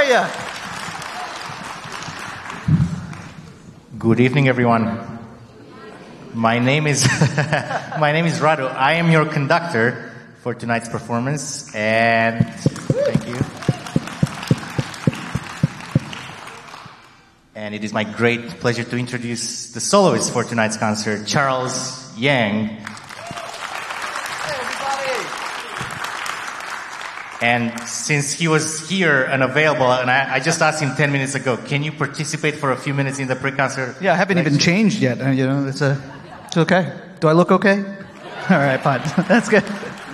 are you? Good evening, everyone. My name is Radu. I am your conductor for tonight's performance, and thank you. And it is my great pleasure to introduce the soloist for tonight's concert, Charles Yang. And since he was here and available, and I just asked him 10 minutes ago, can you participate for a few minutes in the pre-concert? Yeah, I haven't even changed yet. It's okay. Do I look okay? All right, fine. That's good.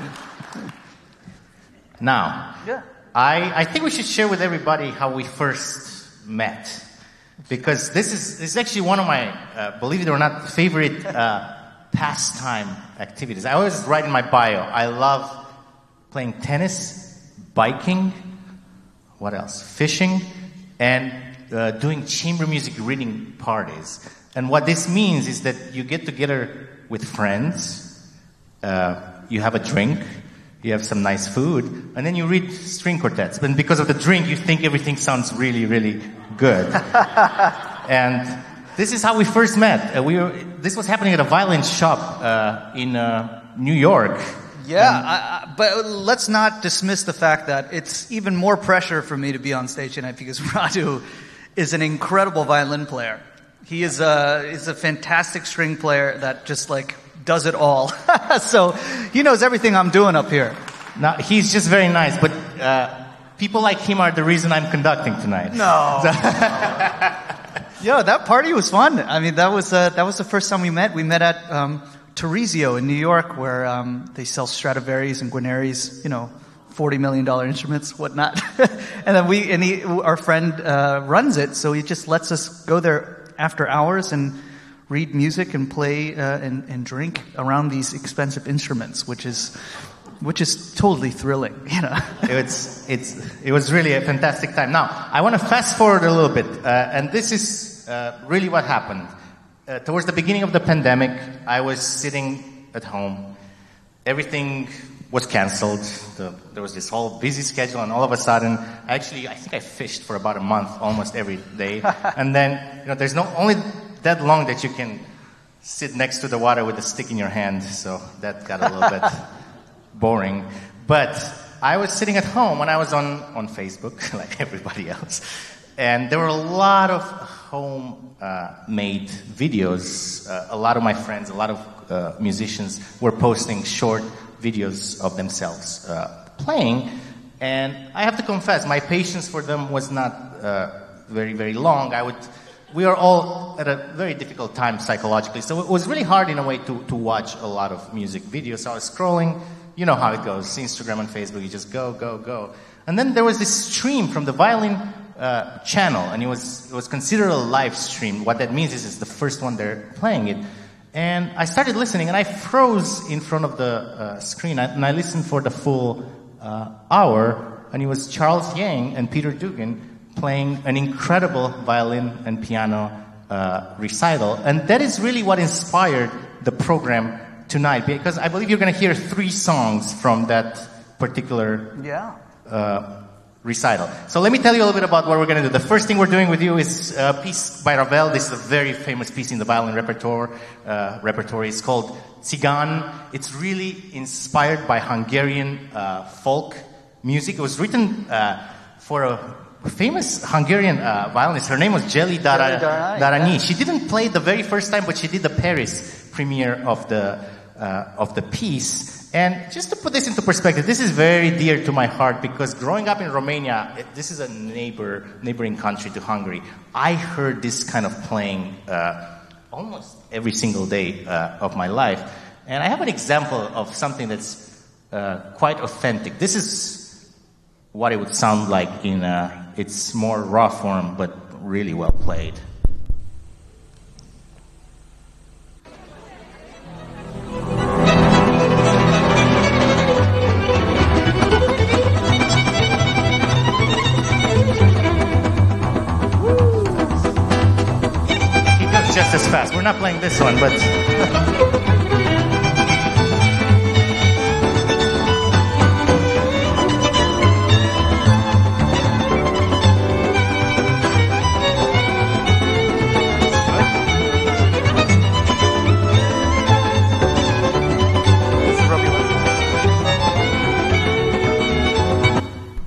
Now, I think we should share with everybody how we first met. Because this is actually one of my, believe it or not, favorite pastime activities. I always write in my bio, I love playing tennis, biking, what else? Fishing, and doing chamber music reading parties. And what this means is that you get together with friends, you have a drink, you have some nice food, and then you read string quartets. And because of the drink, you think everything sounds really, really good. And this is how we first met. This was happening at a violin shop in New York. Yeah, but let's not dismiss the fact that it's even more pressure for me to be on stage tonight because Radu is an incredible violin player. He is a fantastic string player that just does it all. So he knows everything I'm doing up here. Now, he's just very nice, but people like him are the reason I'm conducting tonight. No. Yo, that party was fun. I mean, that was the first time we met. We met at Teresio in New York, where they sell Stradivarius and Guarneri's, $40 million instruments, whatnot. And then our friend runs it, so he just lets us go there after hours and read music and play and drink around these expensive instruments, which is totally thrilling, It was really a fantastic time. Now, I want to fast forward a little bit, and this is really what happened. Towards the beginning of the pandemic, I was sitting at home. Everything was canceled. There was this whole busy schedule, and all of a sudden, I think I fished for about a month, almost every day. And then, there's only that long that you can sit next to the water with a stick in your hand, so that got a little bit boring. But I was sitting at home, and I was on Facebook, like everybody else. And there were a lot of home-made videos. A lot of my friends, a lot of musicians were posting short videos of themselves playing. And I have to confess, my patience for them was not very, very long. We are all at a very difficult time psychologically. So it was really hard in a way to watch a lot of music videos. So I was scrolling. You know how it goes. Instagram and Facebook, you just go, go, go. And then there was this stream from the violin channel, and it was considered a live stream. What that means is it's the first one they're playing it. And I started listening, and I froze in front of the screen, and I listened for the full hour, and it was Charles Yang and Peter Dugan playing an incredible violin and piano recital. And that is really what inspired the program tonight, because I believe you're going to hear 3 songs from that particular recital. So let me tell you a little bit about what we're going to do. The first thing we're doing with you is a piece by Ravel. This is a very famous piece in the violin repertoire. It's called Tsigan. It's really inspired by Hungarian folk music. It was written for a famous Hungarian violinist. Her name was Jeli Darani. She didn't play it the very first time, but she did the Paris premiere of the piece. And just to put this into perspective, this is very dear to my heart because growing up in Romania, this is a neighboring country to Hungary. I heard this kind of playing almost every single day of my life. And I have an example of something that's quite authentic. This is what it would sound like in its more raw form, but really well played. Just as fast. We're not playing this one, but...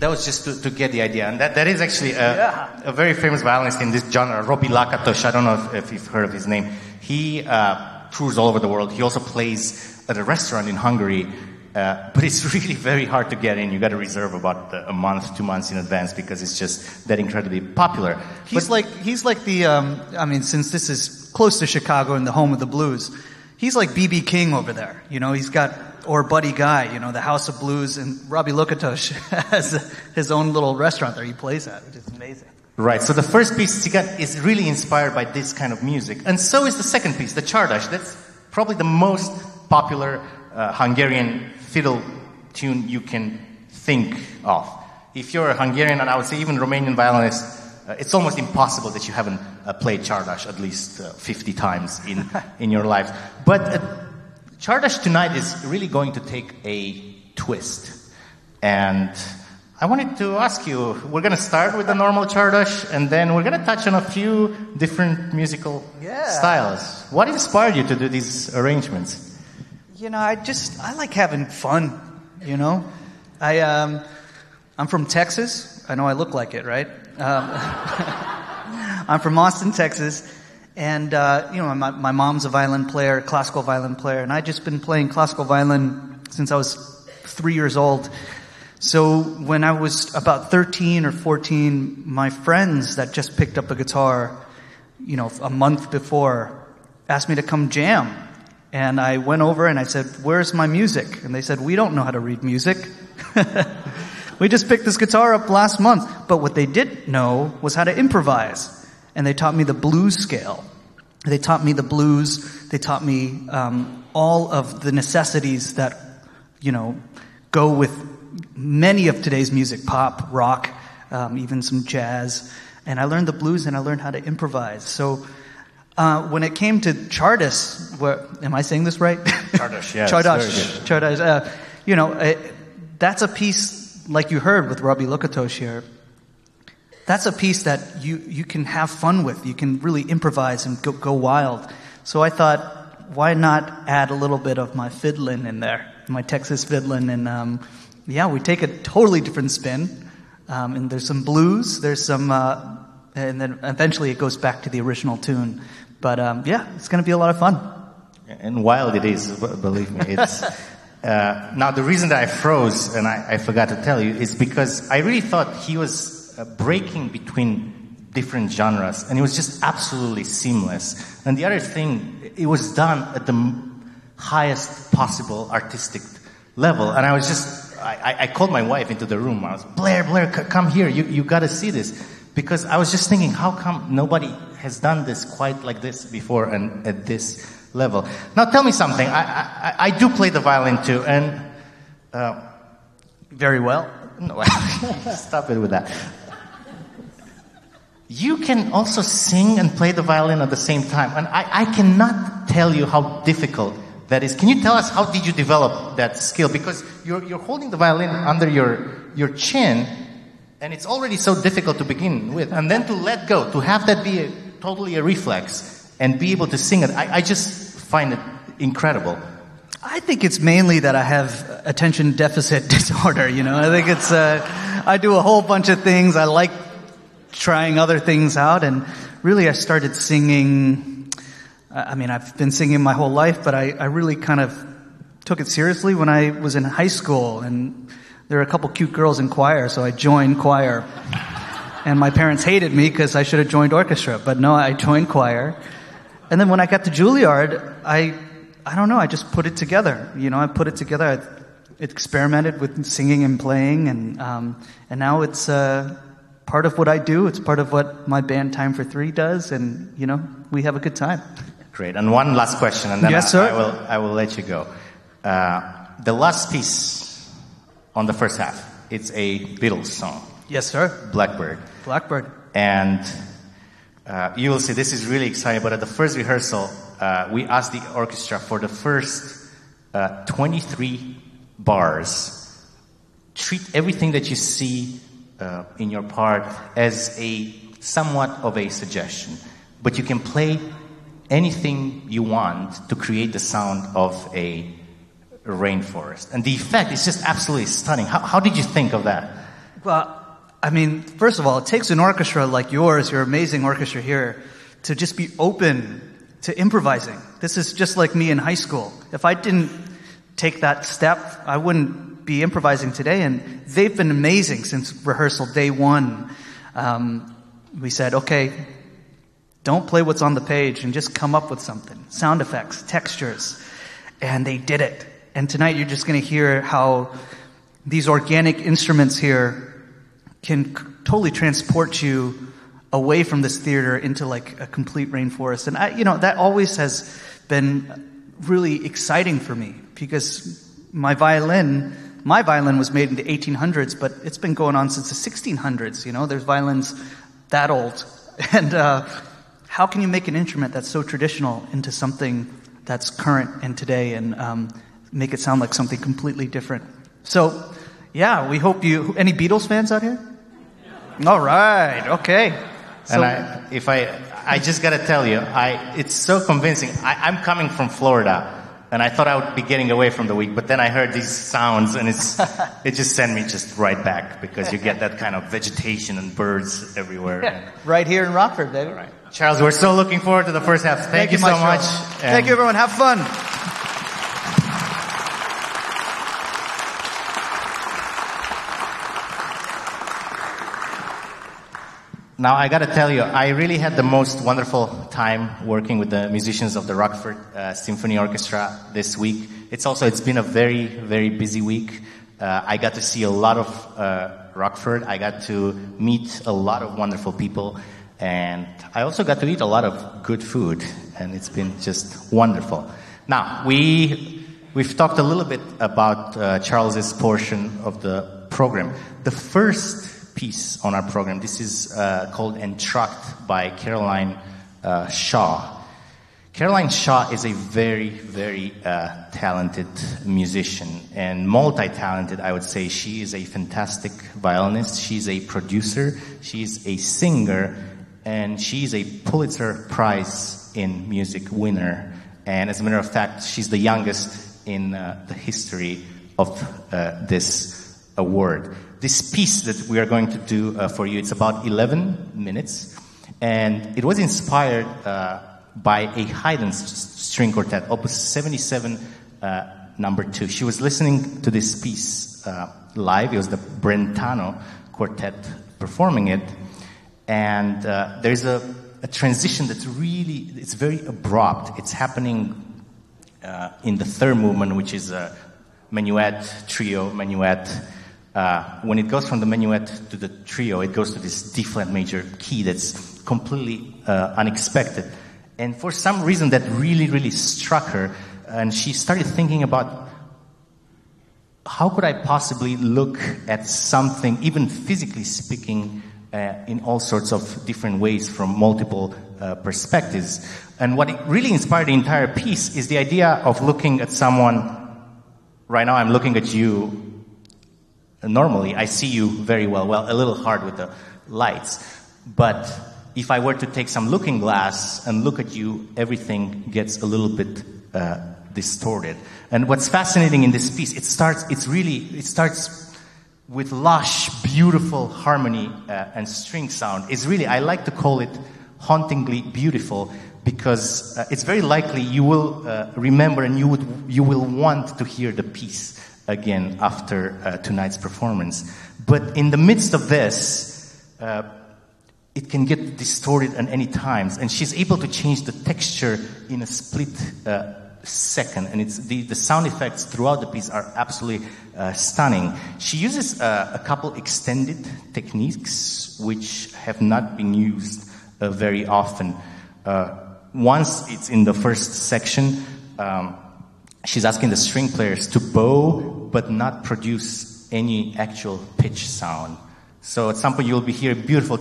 That was just to get the idea. And that is actually a very famous violinist in this genre, Robi Lakatos. I don't know if you've heard of his name. He tours all over the world. He also plays at a restaurant in Hungary. But it's really very hard to get in. You got to reserve about a month, 2 months in advance because it's just that incredibly popular. He's like the, I mean, since this is close to Chicago and the home of the blues, he's like B.B. King over there. You know, he's got, or Buddy Guy, you know, the House of Blues, and Robi Lakatos has his own little restaurant there he plays at, which is amazing. Right, so the first piece he got is really inspired by this kind of music. And so is the second piece, the Csárdás. That's probably the most popular Hungarian fiddle tune you can think of. If you're a Hungarian, and I would say even Romanian violinist, it's almost impossible that you haven't played Csárdás at least 50 times in your life. But Csárdás tonight is really going to take a twist. And I wanted to ask you, we're going to start with the normal Csárdás, and then we're going to touch on a few different musical styles. What inspired you to do these arrangements? You know, I like having fun, you know. I'm from Texas. I know I look like it, right? I'm from Austin, Texas. And, you know, my mom's a violin player, classical violin player. And I've just been playing classical violin since I was 3 years old. So when I was about 13 or 14, my friends that just picked up a guitar, you know, a month before, asked me to come jam. And I went over and I said, "Where's my music?" And they said, "We don't know how to read music. We just picked this guitar up last month." But what they didn't know was how to improvise. And they taught me the blues scale. They taught me the blues. They taught me all of the necessities that, you know, go with many of today's music, pop, rock, even some jazz. And I learned the blues and I learned how to improvise. So when it came to Csárdás, am I saying this right? Csárdás, yes. Csárdás. You know, that's a piece, like you heard with Robi Lakatos here, that's a piece that you can have fun with. You can really improvise and go wild. So I thought, why not add a little bit of my fiddling in there, my Texas fiddling, and we take a totally different spin. And there's some blues, there's some, and then eventually it goes back to the original tune. But it's going to be a lot of fun. And wild it is, believe me. It's now the reason that I froze and I forgot to tell you is because I really thought he was breaking between different genres, and it was just absolutely seamless. And the other thing, it was done at the highest possible artistic level. And I was just, I called my wife into the room. I was, Blair, come here. You got to see this. Because I was just thinking, how come nobody has done this quite like this before and at this level? Now tell me something. I do play the violin too, and very well. No, stop it with that. You can also sing and play the violin at the same time, and I cannot tell you how difficult that is. Can you tell us how did you develop that skill? Because you're holding the violin under your chin. And it's already so difficult to begin with. And then to let go, to have that be totally a reflex and be able to sing it, I just find it incredible. I think it's mainly that I have attention deficit disorder, you know. I think it's, I do a whole bunch of things. I like trying other things out. And really I started singing, I mean, I've been singing my whole life, but I really kind of took it seriously when I was in high school. And there were a couple cute girls in choir, so I joined choir. And my parents hated me because I should have joined orchestra. But no, I joined choir. And then when I got to Juilliard, I don't know, I just put it together. You know, I put it together. I experimented with singing and playing, and now it's part of what I do. It's part of what my band Time for Three does, and, you know, we have a good time. Great. And one last question, and then yes, sir? I will let you go. The last piece on the first half, it's a Beatles song. Yes, sir. Blackbird. And you will see this is really exciting, but at the first rehearsal, we asked the orchestra for the first 23 bars. Treat everything that you see in your part as a somewhat of a suggestion. But you can play anything you want to create the sound of a rainforest. And the effect is just absolutely stunning. How did you think of that? Well, I mean, first of all, it takes an orchestra like yours, your amazing orchestra here, to just be open to improvising. This is just like me in high school. If I didn't take that step, I wouldn't be improvising today. And they've been amazing since rehearsal day one. We said, okay, don't play what's on the page and just come up with something. Sound effects, textures. And they did it. And tonight you're just going to hear how these organic instruments here can totally transport you away from this theater into like a complete rainforest. And that always has been really exciting for me because my violin was made in the 1800s, but it's been going on since the 1600s. There's violins that old. And how can you make an instrument that's so traditional into something that's current and today and make it sound like something completely different? So, yeah, we hope any Beatles fans out here? All right, okay. So, and I just gotta tell you, it's so convincing. I'm coming from Florida, and I thought I would be getting away from the week, but then I heard these sounds, and it just sent me just right back because you get that kind of vegetation and birds everywhere. Yeah, right here in Rockford, baby. All right. Charles, we're so looking forward to the first half. Thank you so much. Thank you, everyone. Have fun. Now, I got to tell you, I really had the most wonderful time working with the musicians of the Rockford Symphony Orchestra this week. It's been a very, very busy week. I got to see a lot of Rockford. I got to meet a lot of wonderful people. And I also got to eat a lot of good food. And it's been just wonderful. Now, we've talked a little bit about Charles's portion of the program. The first piece on our program, this is called Entracht by Caroline Shaw. Caroline Shaw is a very, very talented musician and multi-talented, I would say. She is a fantastic violinist. She's a producer. She's a singer. And she's a Pulitzer Prize in Music winner. And as a matter of fact, she's the youngest in the history of this award. This piece that we are going to do for you, it's about 11 minutes. And it was inspired by a Haydn string quartet, Opus 77, number 2. She was listening to this piece live. It was the Brentano Quartet performing it. And there's a transition that's it's very abrupt. It's happening in the third movement, which is a minuet, trio, minuet. When it goes from the minuet to the trio, it goes to this D-flat major key that's completely unexpected. And for some reason that really, really struck her, and she started thinking about how could I possibly look at something, even physically speaking, in all sorts of different ways from multiple perspectives. And what really inspired the entire piece is the idea of looking at someone. Right now I'm looking at you. Normally I see you very well, a little hard with the lights. But if I were to take some looking glass and look at you, everything gets a little bit distorted. And what's fascinating in this piece, it starts with lush, beautiful harmony and string sound. I like to call it hauntingly beautiful because it's very likely you will remember and you will want to hear the piece again after tonight's performance. But in the midst of this, it can get distorted at any times, and she's able to change the texture in a split second, and it's the sound effects throughout the piece are absolutely stunning. She uses a couple extended techniques which have not been used very often. Once it's in the first section, she's asking the string players to bow but not produce any actual pitch sound. So at some point you'll be hearing beautiful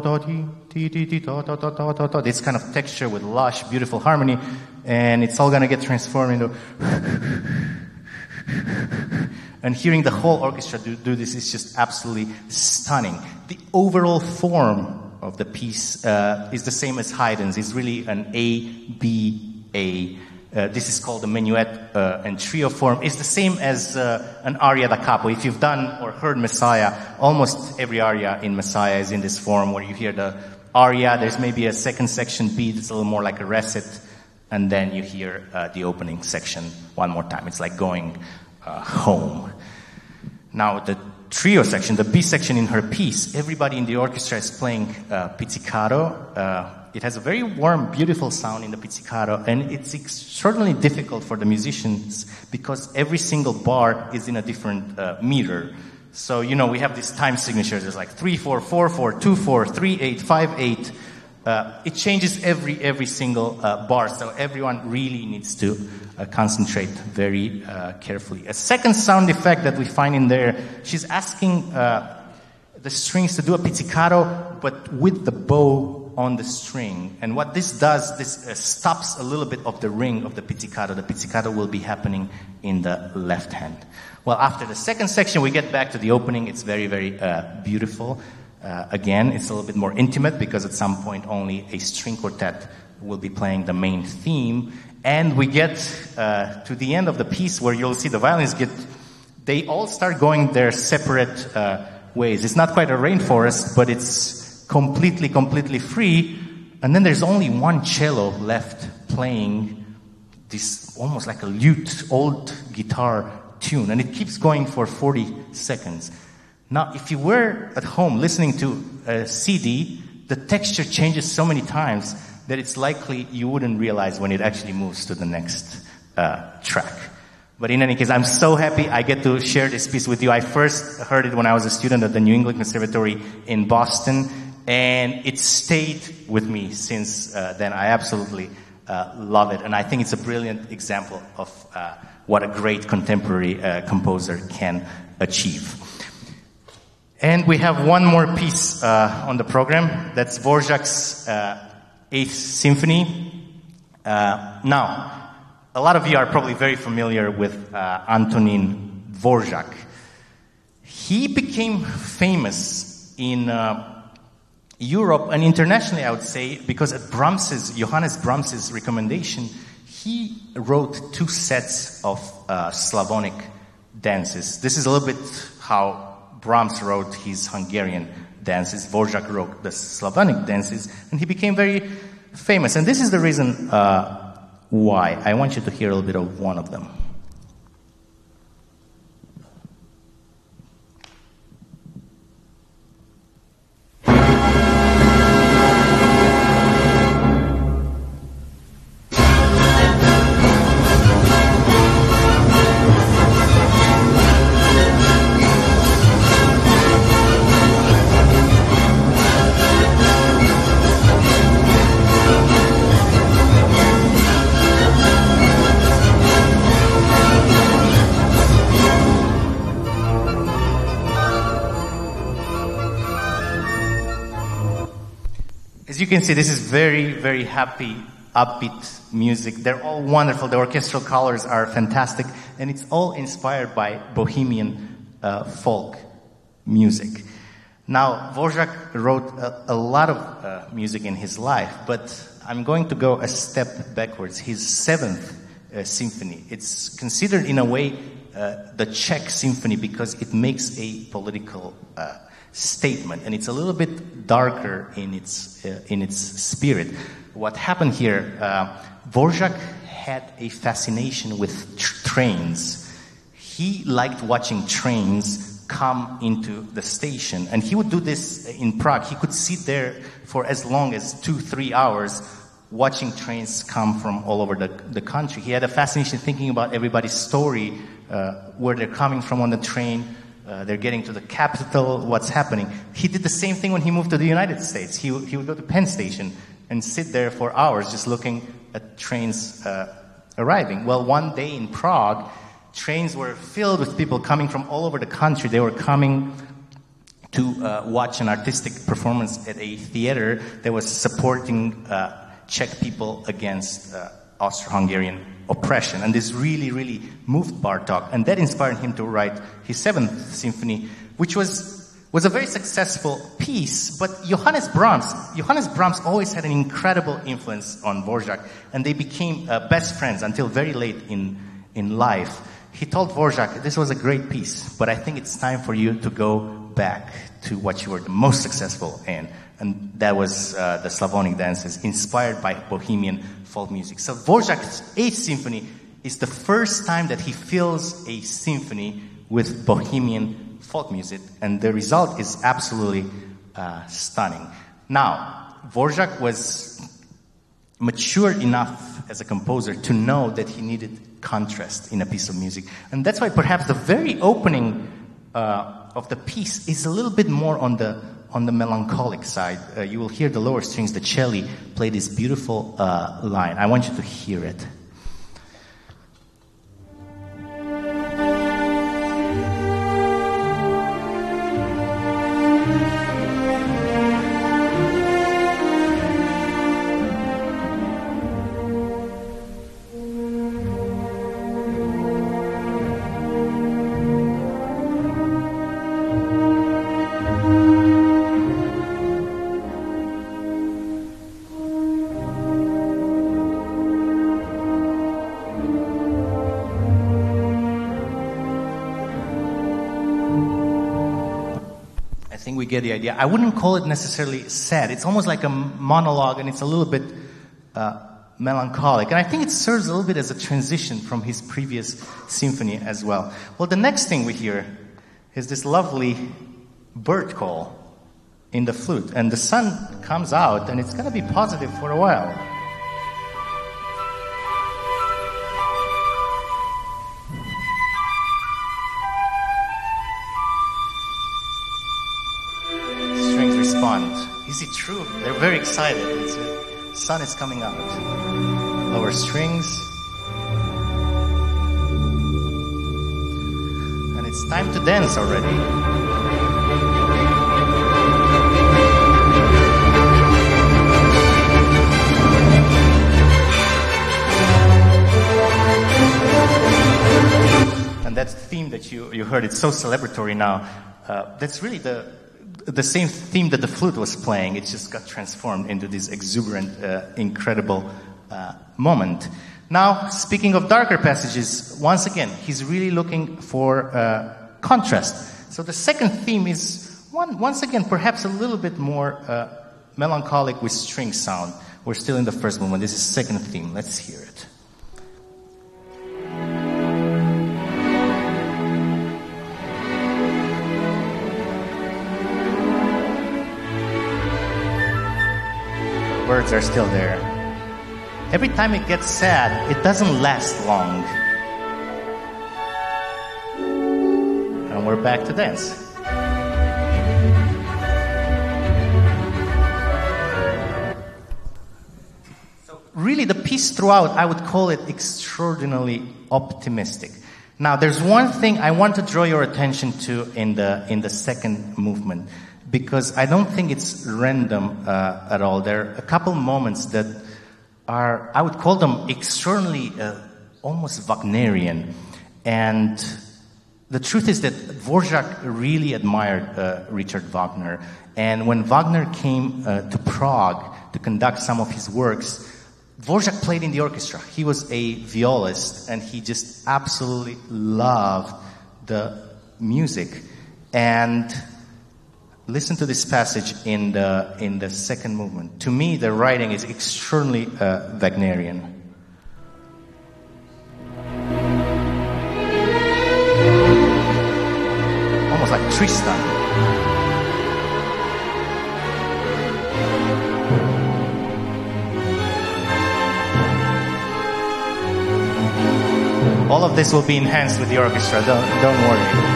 this kind of texture with lush, beautiful harmony, and it's all gonna get transformed into and hearing the whole orchestra do this is just absolutely stunning. The overall form of the piece is the same as Haydn's. It's really an A-B-A This is called the minuet and trio form. It's the same as an aria da capo. If you've done or heard Messiah, almost every aria in Messiah is in this form where you hear the aria, there's maybe a second section beat, it's a little more like a recit, and then you hear the opening section one more time. It's like going home. Now the trio section, the B section in her piece, everybody in the orchestra is playing pizzicato. It has a very warm, beautiful sound in the pizzicato, and it's extraordinarily difficult for the musicians because every single bar is in a different meter. So, we have these time signatures. There's like 3/4, 4/4, 2/4, 3/8, 5/8. It changes every single bar, so everyone really needs to concentrate very carefully. A second sound effect that we find in there, she's asking the strings to do a pizzicato, but with the bow on the string. And what this does, this stops a little bit of the ring of the pizzicato. The pizzicato will be happening in the left hand. Well, after the second section, we get back to the opening. It's very, very beautiful. Again, it's a little bit more intimate because at some point only a string quartet will be playing the main theme. And we get to the end of the piece where you'll see the violins they all start going their separate ways. It's not quite a rainforest, but it's completely free. And then there's only one cello left playing this almost like a lute, old guitar tune. And it keeps going for 40 seconds. Now, if you were at home listening to a CD, the texture changes so many times that it's likely you wouldn't realize when it actually moves to the next track. But in any case, I'm so happy I get to share this piece with you. I first heard it when I was a student at the New England Conservatory in Boston, and it stayed with me since then. I absolutely love it, and I think it's a brilliant example of what a great contemporary composer can achieve. And we have one more piece on the program. That's Dvorak's 8th Symphony. Now, a lot of you are probably very familiar with Antonin Dvorak. He became famous in Europe and internationally, I would say, because at Johannes Brahms's recommendation, he wrote 2 sets of Slavonic dances. This is a little bit how Brahms wrote his Hungarian dances. Dvorak wrote the Slavonic dances, and he became very famous. And this is the reason why. I want you to hear a little bit of one of them. As you can see, this is very, very happy, upbeat music. They're all wonderful. The orchestral colors are fantastic, and it's all inspired by Bohemian folk music. Now, Dvorak wrote a lot of music in his life, but I'm going to go a step backwards. His 7th symphony, it's considered in a way the Czech symphony because it makes a political statement, and it's a little bit darker in its spirit. What happened here? Dvorak had a fascination with trains. He liked watching trains come into the station, and he would do this in Prague. He could sit there for as long as 2-3 hours watching trains come from all over the country. He had a fascination thinking about everybody's story, where they're coming from on the train. They're getting to the capital, what's happening. He did the same thing when he moved to the United States. He would go to Penn Station and sit there for hours just looking at trains arriving. Well, one day in Prague, trains were filled with people coming from all over the country. They were coming to watch an artistic performance at a theater that was supporting Czech people against Austro-Hungarian oppression. And this really, really moved Bartók, and that inspired him to write his 7th symphony, which was was a very successful piece, but Johannes Brahms always had an incredible influence on Dvorak, and they became best friends until very late in life. He told Dvorak, this was a great piece, but I think it's time for you to go back to what you were the most successful in. And that was the Slavonic dances, inspired by Bohemian folk music. So Dvorak's 8th Symphony is the first time that he fills a symphony with Bohemian folk music, and the result is absolutely stunning. Now, Dvorak was mature enough as a composer to know that he needed contrast in a piece of music, and that's why perhaps the very opening of the piece is a little bit more on the melancholic side. You will hear the lower strings, the cello, play this beautiful line. I want you to hear it. Get the idea. I wouldn't call it necessarily sad. It's almost like a monologue, and it's a little bit melancholic. And I think it serves a little bit as a transition from his previous symphony as well. Well, the next thing we hear is this lovely bird call in the flute. And the sun comes out, and it's going to be positive for a while. Is it true? They're very excited. The sun is coming out. Lower strings. And it's time to dance already. And that's the theme that you heard. It's so celebratory now. That's really the same theme that the flute was playing. It just got transformed into this exuberant, incredible moment. Now, speaking of darker passages, once again, he's really looking for contrast. So the second theme is, once again, perhaps a little bit more melancholic with string sound. We're still in the first movement. This is second theme. Let's hear it. Words are still there. Every time it gets sad, it doesn't last long. And we're back to dance. So really the piece throughout, I would call it extraordinarily optimistic. Now there's one thing I want to draw your attention to in the second movement, because I don't think it's random at all. There are a couple moments that are, I would call them extraordinarily, almost Wagnerian. And the truth is that Dvorak really admired Richard Wagner. And when Wagner came to Prague to conduct some of his works, Dvorak played in the orchestra. He was a violist, and he just absolutely loved the music. And listen to this passage in the second movement. To me, the writing is extremely Wagnerian. Almost like Tristan. All of this will be enhanced with the orchestra. Don't worry.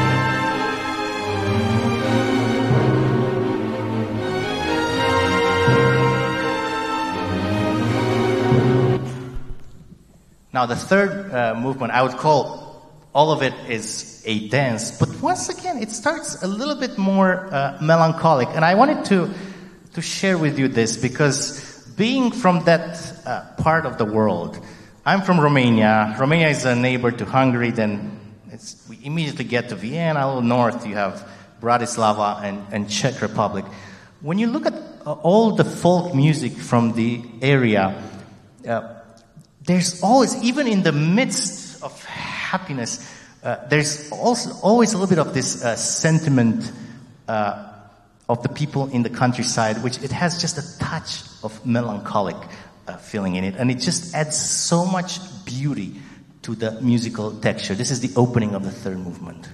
Now, the third movement, I would call all of it is a dance, but once again, it starts a little bit more melancholic. And I wanted to share with you this because being from that part of the world, I'm from Romania. Romania is a neighbor to Hungary. Then we immediately get to Vienna. A little north, you have Bratislava and Czech Republic. When you look at all the folk music from the area, there's always, even in the midst of happiness, there's also always a little bit of this sentiment of the people in the countryside, which it has just a touch of melancholic feeling in it, and it just adds so much beauty to the musical texture. This is the opening of the third movement.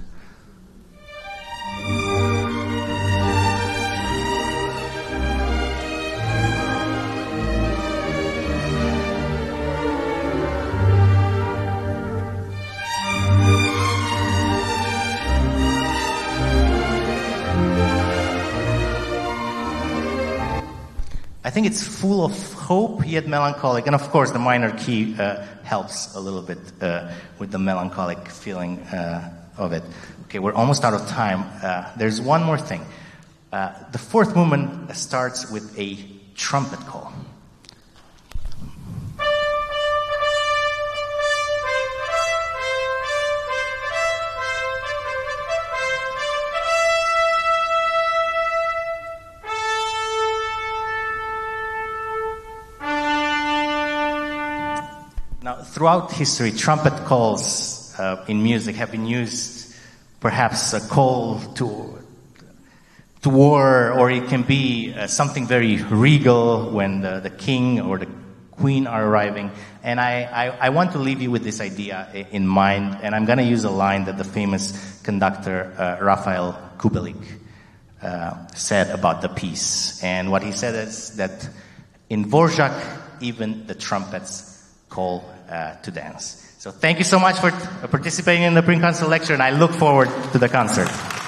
I think it's full of hope, yet melancholic. And of course, the minor key helps a little bit with the melancholic feeling of it. Okay, we're almost out of time. There's one more thing. The fourth movement starts with a trumpet call. Now, throughout history, trumpet calls in music have been used, perhaps a call to war, or it can be something very regal when the king or the queen are arriving. And I want to leave you with this idea in mind, and I'm going to use a line that the famous conductor Rafael Kubelik said about the piece. And what he said is that in Dvorak, even the trumpets call to dance. So thank you so much for participating in the Pre-Concert lecture, and I look forward to the concert.